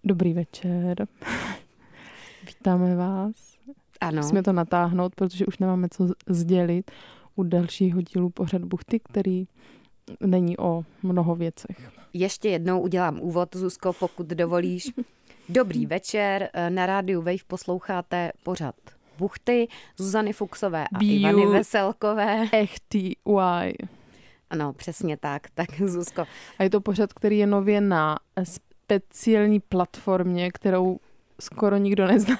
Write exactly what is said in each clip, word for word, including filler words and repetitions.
Dobrý večer. Vítáme vás. Ano. Musíme to natáhnout, protože už nemáme co sdělit u dalšího dílu Pořad buchty, který není o mnoho věcech. Ještě jednou udělám úvod, Zuzko, pokud dovolíš. Dobrý večer, na rádiu Wave posloucháte Pořad buchty Zuzany Fuchsové a Biu Ivany Veselkové. Echty Y. Ano, přesně tak, tak Zuzko. A je to pořad, který je nově na speciální platformě, kterou skoro nikdo nezná.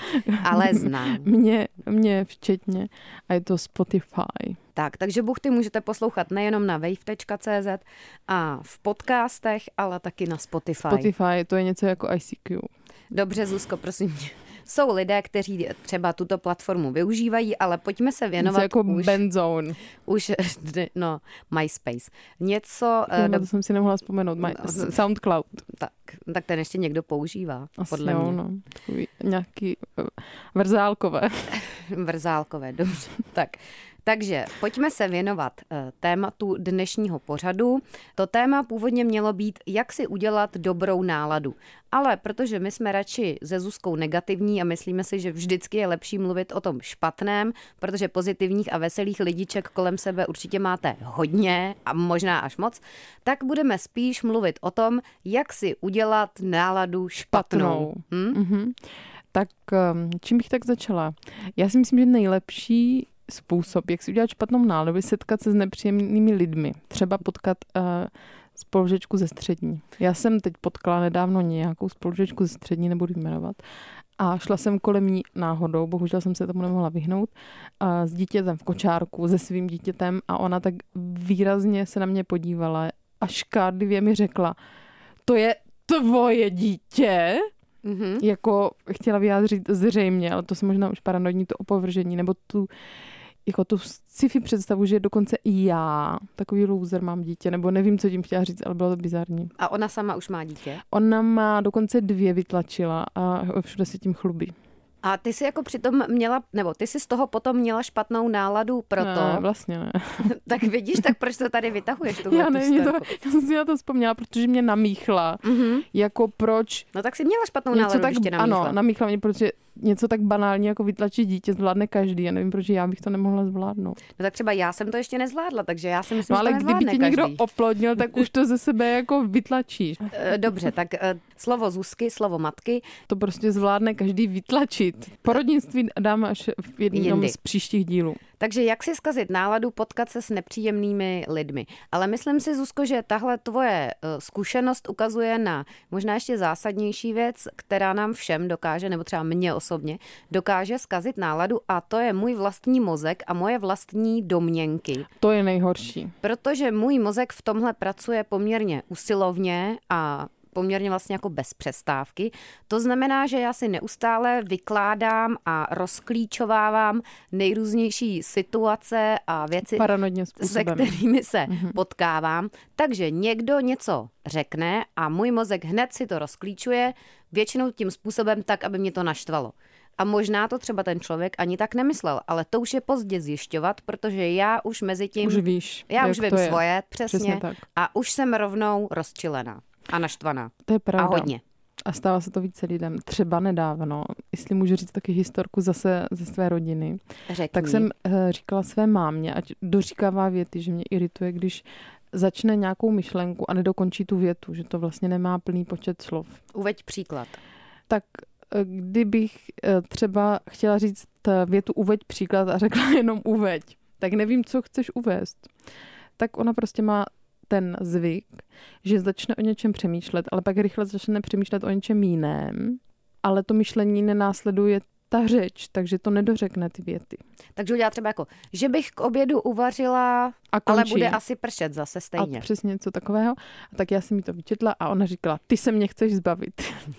Ale znám. Mě, mě včetně. A je to Spotify. Tak, takže buchty můžete poslouchat nejenom na wave tečka cé zet a v podcastech, ale taky na Spotify. Spotify, to je něco jako I C Q. Dobře, Zuzko, prosím tě. Jsou lidé, kteří třeba tuto platformu využívají, ale pojďme se věnovat něco jako už... Benzone. Už, no, MySpace. Něco... Já, do... to jsem si nemohla vzpomenout. My, SoundCloud. Tak, tak ten ještě někdo používá, asi podle jo, mě. No, takový nějaký vrzálkové. Vrzálkové, dobře. Tak. Takže pojďme se věnovat tématu dnešního pořadu. To téma původně mělo být, jak si udělat dobrou náladu. Ale protože my jsme radši se Zuzkou negativní a myslíme si, že vždycky je lepší mluvit o tom špatném, protože pozitivních a veselých lidiček kolem sebe určitě máte hodně a možná až moc, tak budeme spíš mluvit o tom, jak si udělat náladu špatnou. Hm? Mm-hmm. Tak čím bych tak začala? Já si myslím, že nejlepší způsob, jak si udělat špatnou náladu, je setkat se s nepříjemnými lidmi. Třeba potkat uh, spolužečku ze střední. Já jsem teď potkala nedávno nějakou spolužečku ze střední, nebudu jmenovat, a šla jsem kolem ní náhodou, bohužel jsem se tomu nemohla vyhnout, uh, s dítětem v kočárku, se svým dítětem, a ona tak výrazně se na mě podívala a škádlivě mi řekla, to je tvoje dítě? Mm-hmm. Jako chtěla vyjádřit zřejmě, ale to se možná už paranoidní, to opovržení, nebo tu jako tu sci-fi představu, že dokonce i já, takový loser, mám dítě, nebo nevím, co tím chtěla říct, ale bylo to bizarní. A ona sama už má dítě? Ona má dokonce dvě, vytlačila a všude se tím chlubí. A ty jsi jako přitom měla, nebo ty jsi z toho potom měla špatnou náladu proto? Ne, vlastně ne. Tak vidíš, tak proč to tady vytahuješ? Já nevím, to, já jsem si na to vzpomněla, protože mě namíchla. Mm-hmm. Jako proč? No tak jsi měla špatnou náladu, tak, když tě namíchla. Ano, namíchla mě, protože něco tak banální jako vytlačit dítě zvládne každý. Já nevím, proč já bych to nemohla zvládnout. No tak třeba já jsem to ještě nezvládla, takže já si myslím, no, ale že to nezvládne kdyby tě každý. někdo oplodnil, tak už to ze sebe jako vytlačíš. Dobře, tak slovo Zuzky, slovo matky. To prostě zvládne každý vytlačit. Porodnictví dáme až v jednom z příštích dílů. Takže jak si zkazit náladu, potkat se s nepříjemnými lidmi. Ale myslím si, Zuzko, že tahle tvoje zkušenost ukazuje na možná ještě zásadnější věc, která nám všem dokáže, nebo třeba mě osobně, dokáže zkazit náladu, a to je můj vlastní mozek a moje vlastní domněnky. To je nejhorší. Protože můj mozek v tomhle pracuje poměrně usilovně a poměrně vlastně jako bez přestávky. To znamená, že já si neustále vykládám a rozklíčovávám nejrůznější situace a věci, se kterými se mm-hmm. potkávám. Takže někdo něco řekne a můj mozek hned si to rozklíčuje, většinou tím způsobem tak, aby mě to naštvalo. A možná to třeba ten člověk ani tak nemyslel, ale to už je pozdě zjišťovat, protože já už mezi tím... Už víš, já už vím svoje, přesně, přesně tak. A už jsem rovnou rozčilená a naštvaná. To je pravda. A hodně. A stává se to více lidem. Třeba nedávno, jestli můžu říct taky historku zase ze své rodiny, Řekni. Tak jsem uh, říkala své mámě, ať doříkává věty, že mě irituje, když začne nějakou myšlenku a nedokončí tu větu, že to vlastně nemá plný počet slov. Uveď příklad. Tak kdybych třeba chtěla říct větu uveď příklad a řekla jenom uveď, tak nevím, co chceš uvést. Tak ona prostě má ten zvyk, že začne o něčem přemýšlet, ale pak rychle začne přemýšlet o něčem jiném, ale to myšlení nenásleduje ta řeč, takže to nedořekne ty věty. Takže udělá třeba jako, že bych k obědu uvařila, ale bude asi pršet zase stejně. A přesně něco takového. A tak já jsem jí to vyčetla a ona říkala, ty se mě chceš zbavit.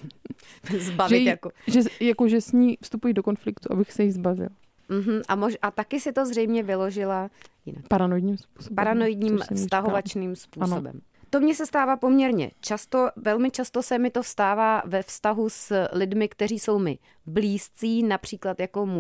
Zbavit že, jako... Že, jako, že s ní vstupují do konfliktu, abych se jí zbavil. Mm-hmm. A, mož, a taky si to zřejmě vyložila jinak. Paranoidním způsobem. Paranoidním stahovačným způsobem. Ano. To mně se stává poměrně často, velmi často se mi to stává ve vztahu s lidmi, kteří jsou mi blízcí, například jako můj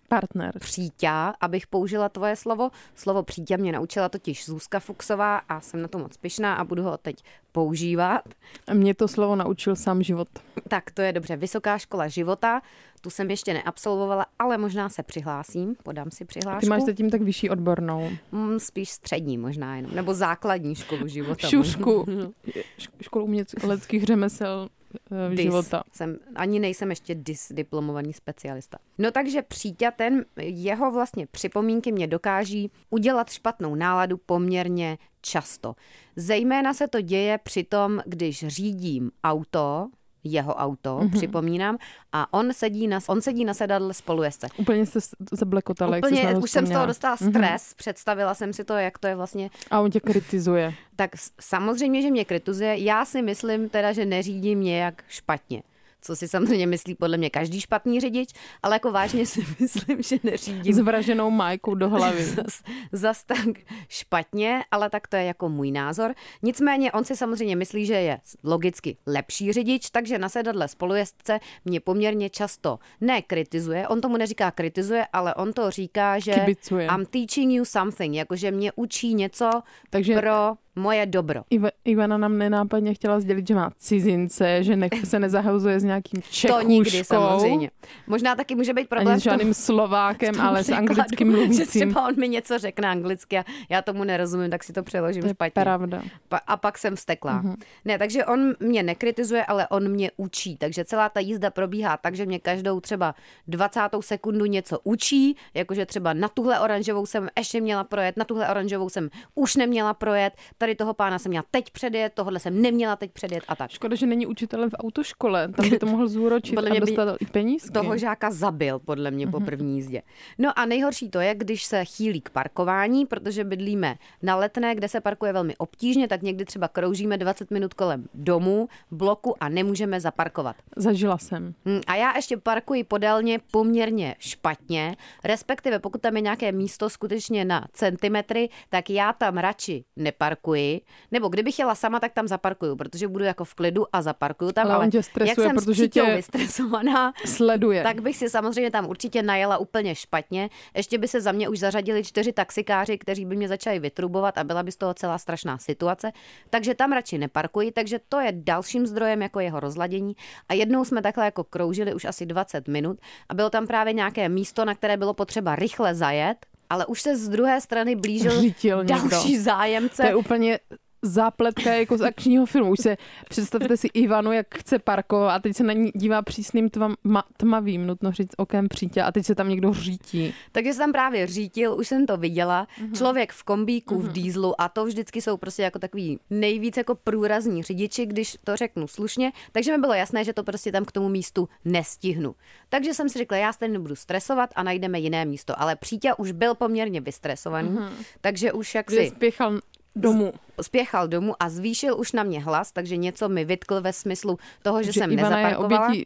Partner. Příťa, abych použila tvoje slovo. Slovo příťa mě naučila totiž Zuzka Fuchsová a jsem na to moc pyšná a budu ho teď používat. Mě to slovo naučil sám život. Tak to je dobře. Vysoká škola života, tu jsem ještě neabsolvovala, ale možná se přihlásím, podám si přihlášku. Ty máš zatím tak vyšší odbornou. Mm, spíš střední možná jenom, nebo základní školu života. Šušku. Školu uměleckých řemesel Dis. života. Jsem, ani nejsem ještě dis diplomovaný specialista. No takže příťa, ten, jeho vlastně připomínky mě dokáží udělat špatnou náladu poměrně často. Zejména se to děje při tom, když řídím auto, jeho auto, mm-hmm. připomínám, a on sedí na, on sedí na sedadle spolujezdce. Úplně se zablekotala, jak Úplně, jsi už jsem z toho dostala stres, mm-hmm. představila jsem si to, jak to je vlastně. A on tě kritizuje. Tak samozřejmě, že mě kritizuje. Já si myslím teda, že neřídím nějak špatně. Co si samozřejmě myslí podle mě každý špatný řidič, ale jako vážně si myslím, že neřídím. S vraženou májkou do hlavy. Zas, zas tak špatně, ale tak to je jako můj názor. Nicméně on si samozřejmě myslí, že je logicky lepší řidič, takže na sedadle spolujezdce mě poměrně často nekritizuje. On tomu neříká kritizuje, ale on to říká, že Kibicuje. I'm teaching you something, jakože mě učí něco takže pro moje dobro. Iva, Ivana nám nenápadně chtěla sdělit, že má cizince, že nech, se nezahauzuje s nějakým Čechůškou. To nikdy samozřejmě. Možná taky může být problém ani s žádným Slovákem, ale s anglickým mluvícím. Že třeba on mi něco řekne anglicky a já tomu nerozumím, tak si to přeložím to je špatně. pravda. Pa- a pak jsem vzteklá. Uh-huh. Ne, takže on mě nekritizuje, ale on mě učí. Takže celá ta jízda probíhá tak, že mě každou třeba dvacátou sekundu něco učí, jakože třeba na tuhle oranžovou jsem ještě měla projet, na tuhle oranžovou jsem už neměla projet, tady toho pána jsem měla teď předjet, tohle jsem neměla teď předjet a tak. Škoda, že není učitelem v autoškole, tam by to mohl zúročit a dostat i penízky. Toho žáka zabil, podle mě, po první jízdě. No a nejhorší to je, když se chýlí k parkování, protože bydlíme na Letné, kde se parkuje velmi obtížně, tak někdy třeba kroužíme dvacet minut kolem domu, bloku a nemůžeme zaparkovat. Zažila jsem. A já ještě parkuji podélně poměrně špatně, respektive pokud tam je nějaké místo skutečně na centimetry, tak já tam radši neparkuji, nebo kdybych jela sama, tak tam zaparkuju, protože budu jako v klidu a zaparkuju tam, ale, ale on tě stresuje, jak jsem protože s tě vystresovaná, sleduje. Tak bych si samozřejmě tam určitě najela úplně špatně. Ještě by se za mě už zařadili čtyři taxikáři, kteří by mě začali vytrubovat a byla by z toho celá strašná situace. Takže tam radši neparkuji, takže to je dalším zdrojem jako jeho rozladění. A jednou jsme takhle jako kroužili už asi dvacet minut a bylo tam právě nějaké místo, na které bylo potřeba rychle zajet, ale už se z druhé strany blížil Řítil další někdo. zájemce. To je úplně zápletka jako z akčního filmu. Už se představte si Ivanu, jak chce parkovat a teď se na ní dívá přísným tvam, ma, tmavým, nutno říct, okem přítě a teď se tam někdo řítí. Takže jsem právě řítil, už jsem to viděla, mm-hmm. člověk v kombíku, mm-hmm. v dýzlu a to vždycky jsou prostě jako takový nejvíc jako průrazní řidiči, když to řeknu slušně, takže mi bylo jasné, že to prostě tam k tomu místu nestihnu. Takže jsem si řekla, já stejně nebudu stresovat a najdeme jiné místo, ale přítě už byl poměrně vystresovaný, mm-hmm. takže už jak si spěchal domů. Spěchal domů a zvýšil už na mě hlas, takže něco mi vytkl ve smyslu toho, že, že jsem Ivana nezaparkovala. Je obětí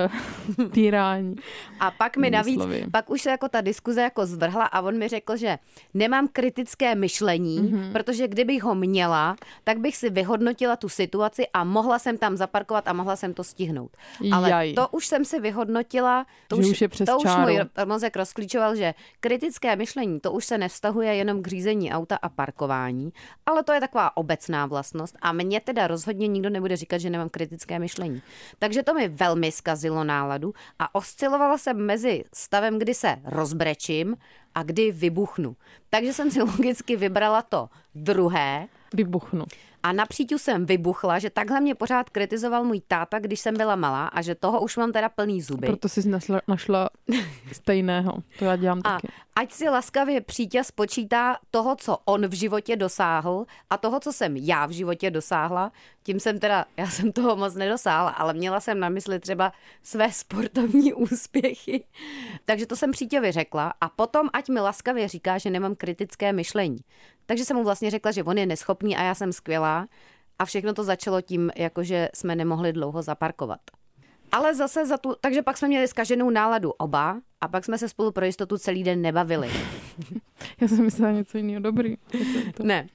uh, týrání. A pak mi navíc, pak už se jako ta diskuze jako zvrhla a on mi řekl, že nemám kritické myšlení, mm-hmm. protože kdybych ho měla, tak bych si vyhodnotila tu situaci a mohla jsem tam zaparkovat a mohla jsem to stihnout. Ale Jaj. to už jsem si vyhodnotila, to, už, už, je přes to už čáru. můj mozek rozklíčoval, že kritické myšlení, to už se nevztahuje jenom k řízení auta a parkování, ale to je taková obecná vlastnost a mně teda rozhodně nikdo nebude říkat, že nemám kritické myšlení. Takže to mi velmi zkazilo náladu a oscilovala jsem mezi stavem, kdy se rozbrečím a kdy vybuchnu. Takže jsem si logicky vybrala to druhé. Vybuchnu. A napříč jsem vybuchla, že takhle mě pořád kritizoval můj táta, když jsem byla malá a že toho už mám teda plný zuby. Proto jsi našla, našla stejného. To já dělám a taky. Ať si laskavě přítě spočítá toho, co on v životě dosáhl a toho, co jsem já v životě dosáhla. Tím jsem teda, já jsem toho moc nedosáhla, ale měla jsem na mysli třeba své sportovní úspěchy. Takže to jsem přítěvi řekla a potom ať mi laskavě říká, že nemám kritické myšlení. Takže jsem mu vlastně řekla, že on je neschopný a já jsem skvělá a všechno to začalo tím, jakože jsme nemohli dlouho zaparkovat. Ale zase za tu, takže pak jsme měli zkaženou náladu oba a pak jsme se spolu pro jistotu celý den nebavili. Já jsem myslela něco jiného, dobrý. Ne.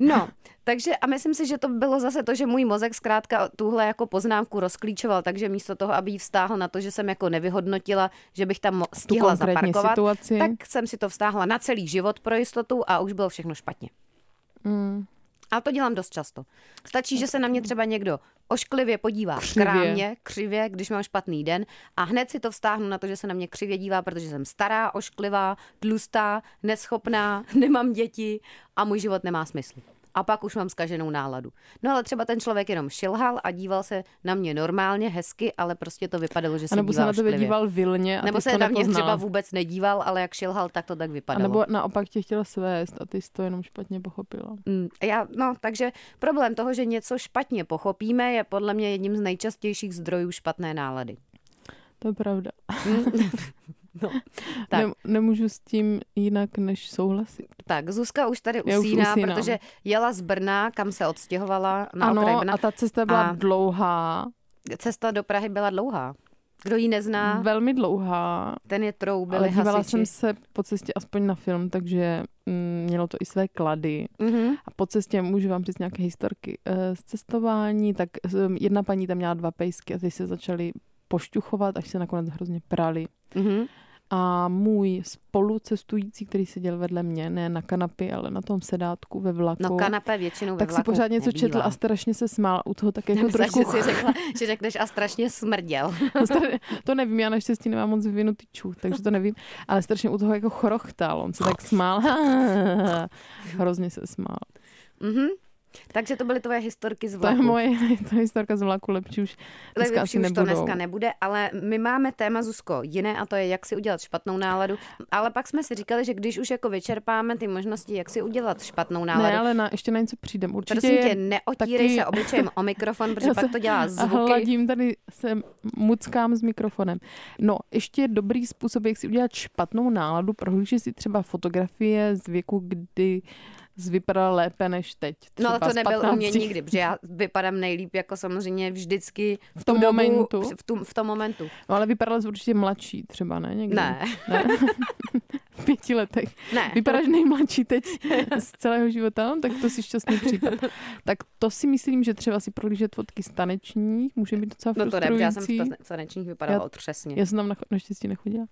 No, takže a myslím si, že to bylo zase to, že můj mozek zkrátka tuhle jako poznámku rozklíčoval, takže místo toho, aby ji vztáhl na to, že jsem jako nevyhodnotila, že bych tam stihla zaparkovat, situaci. Tak jsem si to vztáhla na celý život pro jistotu a už bylo všechno špatně. Mm. A to dělám dost často. Stačí, že se na mě třeba někdo ošklivě podívá v krámě, křivě, když mám špatný den a hned si to vztáhnu na to, že se na mě křivě dívá, protože jsem stará, ošklivá, tlustá, neschopná, nemám děti a můj život nemá smysl. A pak už mám zkaženou náladu. No ale třeba ten člověk jenom šilhal a díval se na mě normálně, hezky, ale prostě to vypadalo, že se díval ošklivě. Nebo se na tebe díval vilně a nebo ty se na mě třeba vůbec nedíval, ale jak šilhal, tak to tak vypadalo. A nebo naopak tě chtěla svést a ty jsi to jenom špatně pochopila. Mm, já, no, takže problém toho, že něco špatně pochopíme, je podle mě jedním z nejčastějších zdrojů špatné nálady. To je pravda. No, tak. Ne, nemůžu s tím jinak, než souhlasit. Tak, Zuzka už tady usíná, už protože jela z Brna, kam se odstěhovala na ano, okraj Brna. A ta cesta byla a dlouhá. Cesta do Prahy byla dlouhá. Kdo ji nezná? Velmi dlouhá. Ten je troubili ale dívala hasiči. jsem se po cestě aspoň na film, takže mm, mělo to i své klady. Mm-hmm. A po cestě můžu vám říct nějaké historky e, z cestování. Tak jedna paní tam měla dva pejsky a ty se začaly pošťuchovat, až se nakonec hrozně prali. Mm-hmm. A můj spolucestující, který seděl vedle mě, ne na kanapě, ale na tom sedátku ve vlaku. No kanapé většinou ve tak vlaku si pořád něco nebývá. Četl a strašně se smál. U toho tak jako Nemyslela, trošku... že si řekla, že řekneš a strašně smrděl. To nevím, já naštěstí nemám moc vyvinutý čuch, takže to nevím. Ale strašně u toho jako chorochtal. On se tak smál. Hrozně se smál. Mhm. Takže to byly tvoje historky z vlaku. To je moje to je historka z vlaku, lepší už dneska lepší asi už to nebudou. dneska nebude, ale my máme téma, Zuzko, jiné a to je, jak si udělat špatnou náladu. Ale pak jsme si říkali, že když už jako vyčerpáme ty možnosti, jak si udělat špatnou náladu. Ne, ale na, ještě na něco přijdem. Určitě prosím je tě, neotírej taky... se obličejem o mikrofon, protože pak to dělá zvuky. Hladím tady, se muckám s mikrofonem. No, ještě dobrý způsob, jak si udělat špatnou náladu, prohlížet si třeba fotografie z věku, kdy vypadala lépe než teď. No ale to nebyl u mě nikdy, protože já vypadám nejlíp jako samozřejmě vždycky v, v tom dobu, momentu. V, tu, v tom momentu. No ale vypadala jsi určitě mladší třeba, ne? Někdy? Ne. ne? V pěti letech. Ne. Vypadáš nejmladší teď z celého života, no, tak to si šťastný případ. Tak to si myslím, že třeba si prohlížet fotky z tanečních může být docela no frustrující. No to ne, já jsem v tanečních vypadala otřesně. Já jsem tam naštěstí nechodila.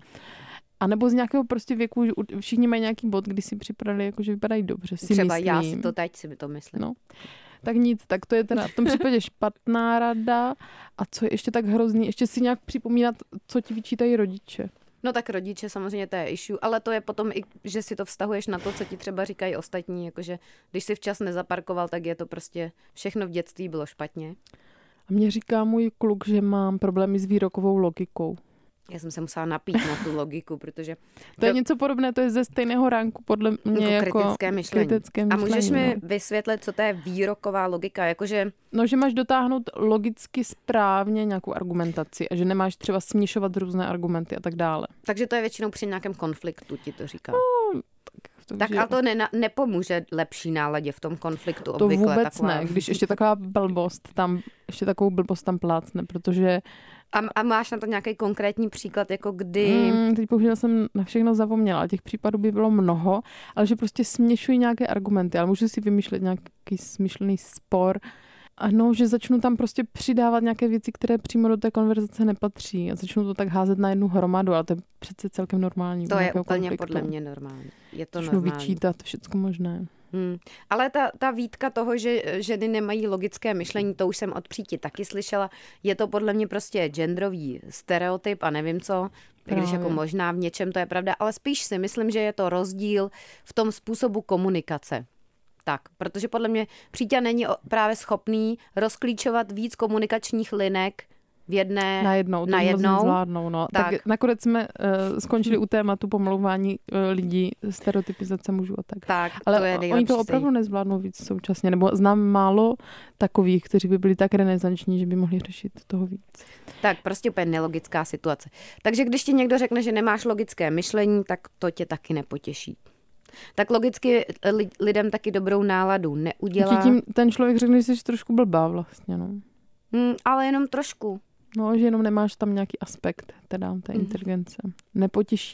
A nebo z nějakého prostě věku, že všichni mají nějaký bod, kdy si připadali, jako že vypadají dobře, si třeba myslím. já si to teď si to myslím. No. Tak nic, tak to je teda v tom případě špatná rada. A co je ještě tak hrozný, ještě si nějak připomínat, co ti vyčítají rodiče. No tak rodiče samozřejmě to je issue, ale to je potom i, že si to vztahuješ na to, co ti třeba říkají ostatní, jakože když si včas nezaparkoval, tak je to prostě všechno v dětství bylo špatně. A mě říká můj kluk, že mám problémy s výrokovou logikou. Já jsem se musela napít na tu logiku, protože... To je do... něco podobné, to je ze stejného ranku podle mě jako, jako kritické myšlení. kritické myšlení. A můžeš mi no. vysvětlit, co to je výroková logika? Jakože... No, že máš dotáhnout logicky správně nějakou argumentaci a že nemáš třeba směšovat různé argumenty a tak dále. Takže to je většinou při nějakém konfliktu, ti to říká. No, tak tak ale to ne, nepomůže lepší náladě v tom konfliktu to obvykle. To vůbec taková... ne, když ještě taková blbost tam, ještě takovou blbost tam plácne, protože... A, a máš na to nějaký konkrétní příklad, jako kdy... Mm, teď bohužel jsem na všechno zapomněla, těch případů by bylo mnoho, ale že prostě směšují nějaké argumenty, ale můžu si vymýšlet nějaký smyšlený spor. Ano, že začnu tam prostě přidávat nějaké věci, které přímo do té konverzace nepatří a začnu to tak házet na jednu hromadu, ale to je přece celkem normální. To je úplně konfliktu. Podle mě normální. Je to začnu normální. vyčítat všecko možné. Hmm. Ale ta, ta výtka toho, že ženy nemají logické myšlení, to už jsem od Příti taky slyšela. Je to podle mě prostě genderový stereotyp a nevím co, Právě. Když jako možná v něčem to je pravda, ale spíš si myslím, že je to rozdíl v tom způsobu komunikace. Tak, protože podle mě Přítě není právě schopný rozklíčovat víc komunikačních linek v jedné najednou. Na jednou. Zvládnou, no. Tak. tak nakonec jsme uh, skončili u tématu pomlouvání uh, lidí, stereotypizace mužů a tak. Tak, ale to je oni to opravdu nezvládnou víc současně, nebo znám málo takových, kteří by byli tak renesanční, že by mohli řešit toho víc. Tak, prostě úplně nelogická situace. Takže když ti někdo řekne, že nemáš logické myšlení, tak to tě taky nepotěší. Tak logicky lidem taky dobrou náladu neudělá. Tím ten člověk řekne, že jsi trošku blbá vlastně, no. Hmm, ale jenom trošku. No, že jenom nemáš tam nějaký aspekt teda té mm. inteligence. Nepotěší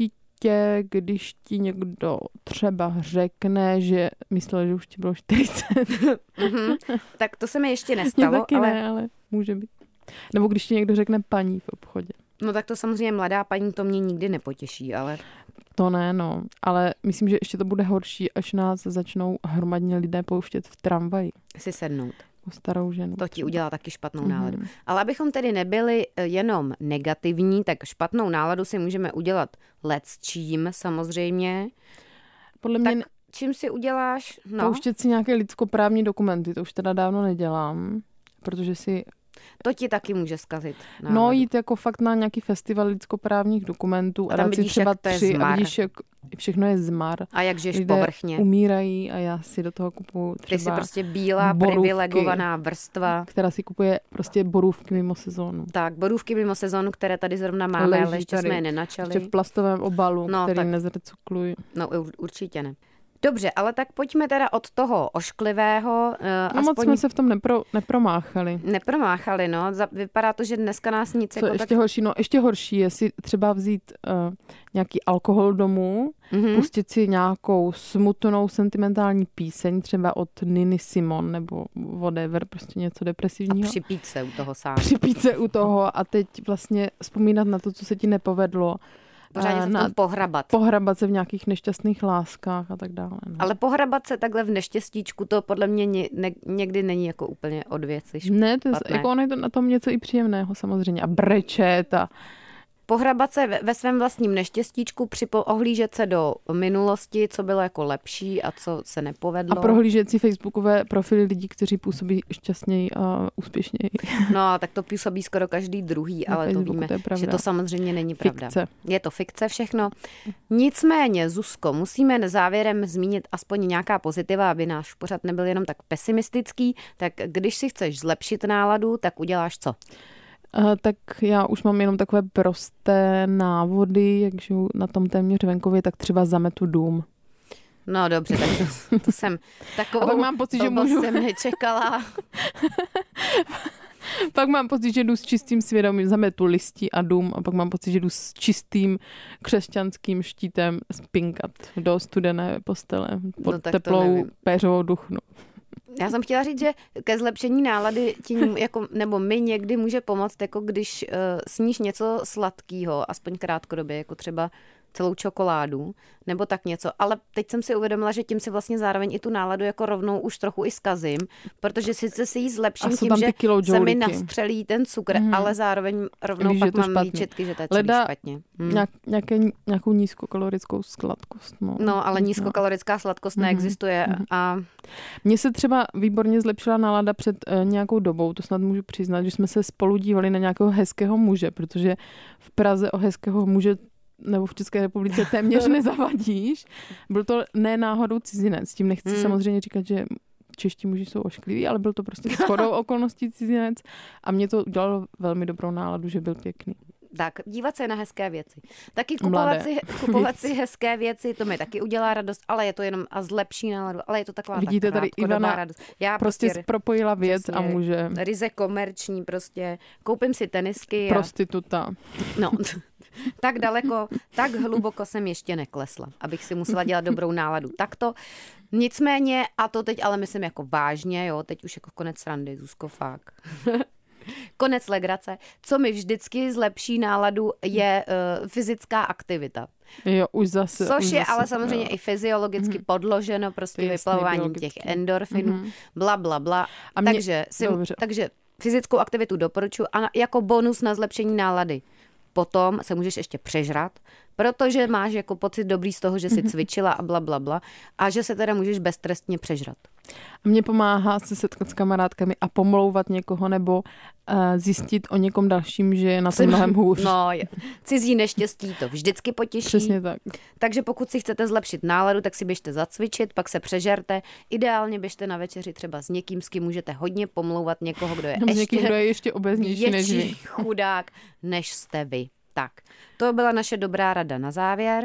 ještě, když ti někdo třeba řekne, že myslel, že už ti bylo čtyřicet. mm-hmm. Tak to se mi ještě nestalo. Mě taky ale... ne, ale může být. Nebo když ti někdo řekne paní v obchodě. No tak to samozřejmě mladá paní, to mě nikdy nepotěší, ale... To ne, no. Ale myslím, že ještě to bude horší, až nás začnou hromadně lidé pouštět v tramvaji. Si sednout. O starou ženu. To ti udělá taky špatnou náladu. Mm. Ale abychom tedy nebyli jenom negativní, tak špatnou náladu si můžeme udělat lecčím samozřejmě. Podle mě... Tak čím si uděláš? No. Pouštět si nějaké lidskoprávní dokumenty, to už teda dávno nedělám, protože si... To ti taky může zkazit náladu. No jít jako fakt na nějaký festival lidskoprávních dokumentů a, a tam dát si vidíš, třeba jak to je tři zmar. a vidíš, jak všechno je zmar. A jak žiješ lidé povrchně. umírají a já si do toho kupuju třeba Ty jsi prostě bílá, borůvky, privilegovaná vrstva. která si kupuje prostě borůvky mimo sezónu. Tak, borůvky mimo sezónu, které tady zrovna máme, Leží ale ještě tady, jsme je nenačali. Ještě v plastovém obalu, No, který tak... nezrecykluji. No určitě ne. Dobře, ale tak pojďme teda od toho ošklivého. Uh, no aspoň... moc jsme se v tom nepro, nepromáchali. Nepromáchali, no. Vypadá to, že dneska nás nic Co jako ještě tak... horší? No ještě horší je si třeba vzít uh, nějaký alkohol domů, mm-hmm. pustit si nějakou smutnou sentimentální píseň, třeba od Niny Simon nebo whatever, prostě něco depresivního. A připít se u toho sám. Připít se u toho a teď vlastně vzpomínat na to, co se ti nepovedlo. Pořádně se v tom pohrabat. Pohrabat se v nějakých nešťastných láskách a tak dále. No. Ale pohrabat se takhle v neštěstíčku, to podle mě ně, ne, někdy není jako úplně od věci špatné. Ne, to je, jako ono je to na tom něco i příjemného samozřejmě. A brečet a... Pohrabat se ve, ve svém vlastním neštěstíčku, připo, ohlížet se do minulosti, co bylo jako lepší a co se nepovedlo. A prohlížet si facebookové profily lidí, kteří působí šťastněji a úspěšněji. No, tak to působí skoro každý druhý, ale to víme, to že to samozřejmě není pravda. Fikce. Je to fikce všechno. Nicméně, Zuzko, musíme na závěrem zmínit aspoň nějaká pozitiva, aby náš pořad nebyl jenom tak pesimistický. Tak když si chceš zlepšit náladu, tak uděláš co? Uh, tak já už mám jenom takové prosté návody, jak žiju na tom téměř venkově, tak třeba zametu dům. No dobře, tak to, to jsem takovou, a pak mám pocit, že můžu... jsem nečekala. Pak mám pocit, že jdu s čistým svědomím, zametu listí a dům a pak mám pocit, že jdu s čistým křesťanským štítem spinkat do studené postele pod no, teplou péřovou duchnu. Já jsem chtěla říct, že ke zlepšení nálady tím, jako, nebo mi někdy může pomoct, jako když uh, sníš něco sladkého, aspoň krátkodobě, jako třeba celou čokoládu, nebo tak něco. Ale teď jsem si uvědomila, že tím si vlastně zároveň i tu náladu jako rovnou už trochu i zkazím, protože sice si ji zlepším tím, že se mi nastřelí ten cukr, mm. ale zároveň rovnou Víš, pak mám špatný. výčetky, že to je celý Leda špatně. Mm. Nějak, nějaké, nějakou nízkokalorickou sladkost. No, no ale nízkokalorická sladkost mm. neexistuje. Mm. A... Mně se třeba výborně zlepšila nálada před uh, nějakou dobou, to snad můžu přiznat, že jsme se spolu dívali na nějakého hezkého muže, protože v Praze o hezkého muže nebo v České republice téměř nezavadíš. Byl to ne náhodou cizinec. Tím nechci hmm. samozřejmě říkat, že čeští muži jsou oškliví, ale byl to prostě shodou okolností cizinec a mě to udělalo velmi dobrou náladu, že byl pěkný. Tak, dívat se na hezké věci. Taky kupovat, si, kupovat si hezké věci, to mi taky udělá radost, ale je to jenom a zlepší náladu, ale je to taková Vidíte, tak tady Ivana radost. Já prostě, prostě propojila věc přesně, a může. Ryze komerční prostě. Koupím si tenisky. Prostituta. A... No, tak daleko, tak hluboko jsem ještě neklesla, abych si musela dělat dobrou náladu. Takto. Nicméně, a to teď ale myslím jako vážně, jo, teď už jako konec srandy, Zuzko, fakt. Konec legrace. Co mi vždycky zlepší náladu, je uh, fyzická aktivita. Jo, už zase. Což už je zase, ale samozřejmě jo. i fyziologicky mm-hmm. podloženo prostě Jasný, vyplavováním biologicky. těch endorfinů, mm-hmm. bla, bla, bla. A mě, takže, si, takže fyzickou aktivitu doporučuji a jako bonus na zlepšení nálady. Potom se můžeš ještě přežrat, protože máš jako pocit dobrý z toho, že jsi cvičila a bla, bla, bla. A že se teda můžeš beztrestně přežrat. A mně pomáhá se setkat s kamarádkami a pomlouvat někoho nebo uh, zjistit o někom dalším, že je na tom mnohem hůř. No, je. Cizí neštěstí to vždycky potěší. Přesně tak. Takže pokud si chcete zlepšit náladu, tak si běžte zacvičit, pak se přežerte. Ideálně běžte na večeři třeba s někým, s kým můžete hodně pomlouvat někoho, kdo je nebo ještě, někým, kdo je ještě obeznější než vy. chudák, než jste vy. Tak, to byla naše dobrá rada na závěr.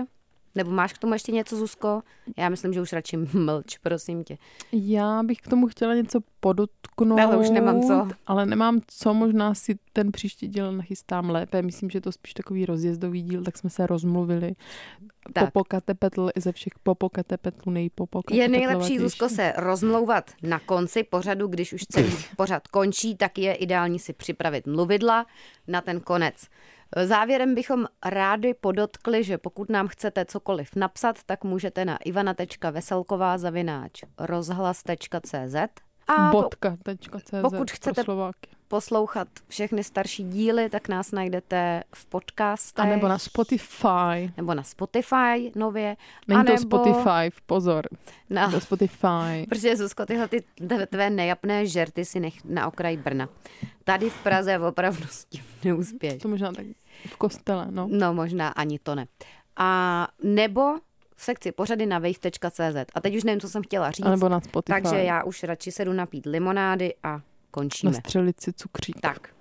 Nebo máš k tomu ještě něco, Zuzko? Já myslím, že už radši mlč, prosím tě. Já bych k tomu chtěla něco podotknout. Ale už nemám co. Ale nemám co, možná si ten příští díl nachystám lépe. Myslím, že je to spíš takový rozjezdový díl, tak jsme se rozmluvili. Tak. Popokatepetl ze všech popokatepetlu nejpopokatepetlovatější. Je nejlepší, Zuzko, se rozmlouvat na konci pořadu, když už celý pořad končí, tak je ideální si připravit mluvidla na ten konec. Závěrem bychom rádi podotkli, že pokud nám chcete cokoliv napsat, tak můžete na ivana tečka veselková zavináč rozhlas tečka cé zet a Bodka tečka cé zet pokud chcete poslouchat všechny starší díly, tak nás najdete v podcastech. A nebo na Spotify. Nebo na Spotify nově. Není to nebo Spotify, pozor. Na, to Spotify. Protože, Zuzko, tyhle ty tvé nejapné žerty si nech na okraji Brna. Tady v Praze opravdu s tím neuspěš. To možná tak v kostele, no. No, možná ani to ne. A nebo v sekci pořady na wave tečka cé zet. A teď už nevím, co jsem chtěla říct. A nebo na Spotify. Takže já už radši sedu napít limonády a končíme. Nastřelit si cukřík. Tak.